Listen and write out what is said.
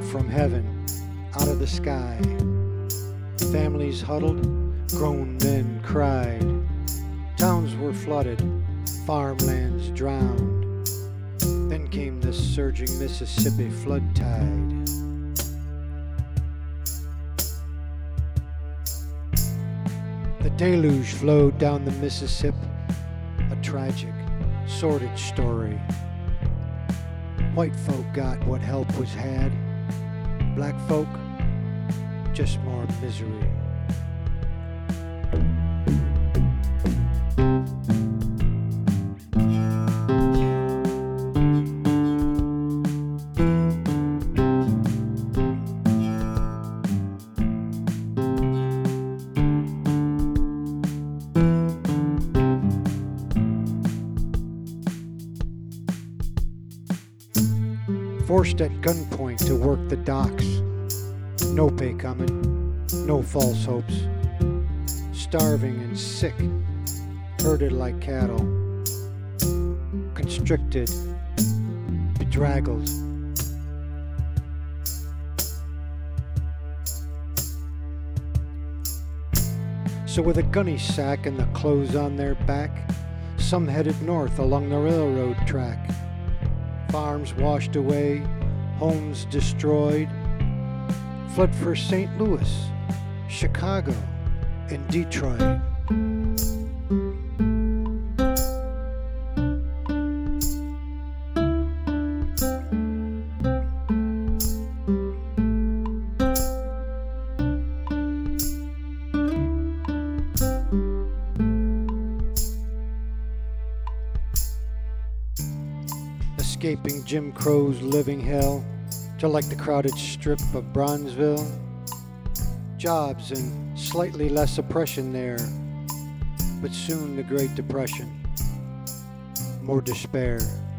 from heaven, out of the sky. Families huddled, grown men cried. Towns were flooded, farmlands drowned. Then came the surging Mississippi flood tide. The deluge flowed down the Mississippi, a tragic, sordid story. White folk got what help was had. Black folk, just more misery. Forced at gunpoint to work the docks. No pay coming, no false hopes. Starving and sick, herded like cattle. Constricted, bedraggled. So with a gunny sack and the clothes on their back, some headed north along the railroad track. Farms washed away, homes destroyed, fled for St. Louis, Chicago, and Detroit. Escaping Jim Crow's living hell to like the crowded strip of Bronzeville. Jobs and slightly less oppression there, but soon the Great Depression, more despair.